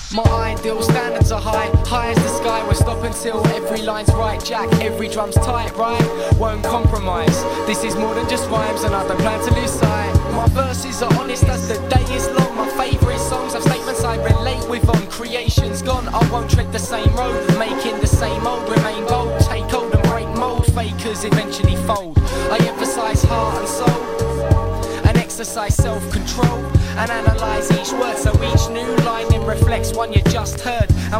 My ideal standards are high, high as the sky. Won't stop until every line's right. Jack, every drum's tight, right? Won't compromise. This is more than just rhymes and I don't plan to lose sight. My verses are honest as the day is long. My favourite songs have statements I relate with on. Creation's gone, I won't tread the same road. Making the same old, remain bold. Take hold and break mold, fakers eventually fold. I emphasise heart and soul, and exercise self-control, and analyse each word so each new line then reflects one you just heard. And